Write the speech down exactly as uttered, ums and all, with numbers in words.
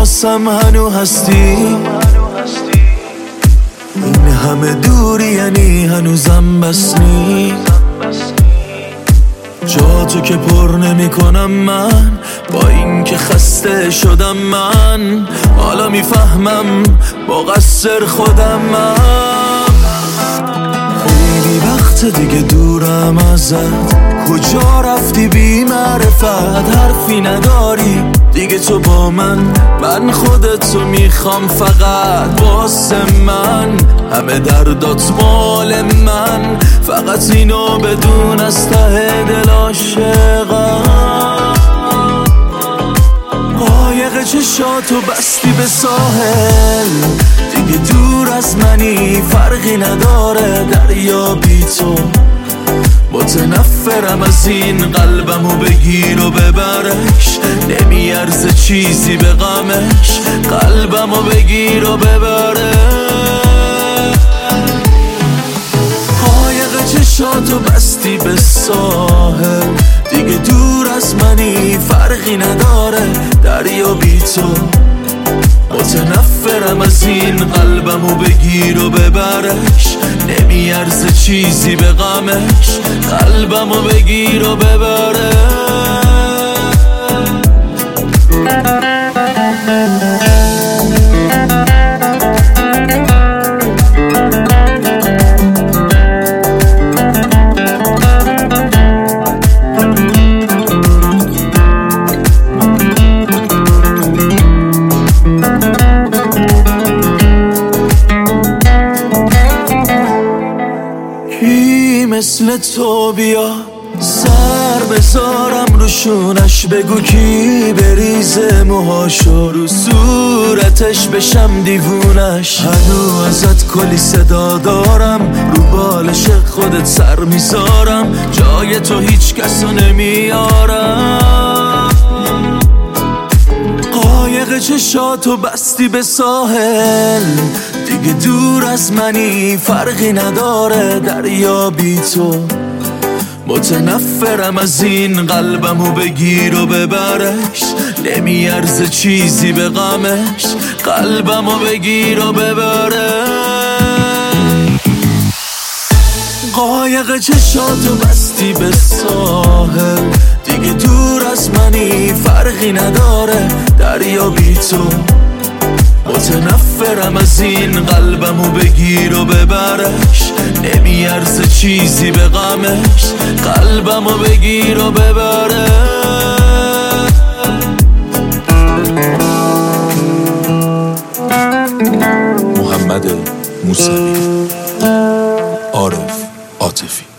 واسم هنو هستی. این همه دوری یعنی هنوزم بسنی. جا تو که پر نمی کنم من، با این که خسته شدم من. حالا میفهمم مقصر خودم من. خیلی وقت دیگه دورم ازت، کجا رفتی بی معرفت؟ حرفی نداری دیگه تو با من، من خودتو میخوام فقط واسه من. همه دردات مال من، فقط اینو بدون از ته دل عاشقم. قایق چشاتو بستی به ساحل، دیگه دور از منی فرقی نداره دریا بی تو. متنفرم از این قلبمو بگیر و ببرش، نمیارزه چیزی به غمش. قلبمو بگیر و ببرش. قایق چشاتو بستی به ساحل، دیگه دور از منی فرقی نداره دریا بی تو. متنفرم از این قلبمو بگیر و ببرش، نمیارزه چیزی به غمش. قلبمو بگیر و ببرش. کی مثل تو بیا سر بذارم روشونش، بگو کی بریزه موهاشو رو صورتش بشم دیوونش. هنو ازت کلی صدا دارم، رو بالش خودت سر میذارم، جای تو هیچ کسو نمیارم. قایق چشاتو بستی به ساحل، دیگه دور از منی فرقی نداره دریا بی تو. متنفرم از این قلبمو بگیر و ببرش، نمیارزه چیزی به غمش. قلبمو بگیر و ببرش. قایق چشاتو بستی به ساحل، دیگه دور از منی فرقی نداره دریا بی تو. متنفرم از این قلبمو بگیر و ببرش، نمیارزه چیزی به غمش. قلبمو بگیر و ببرش. محمد موسوی، عارف عاطفی.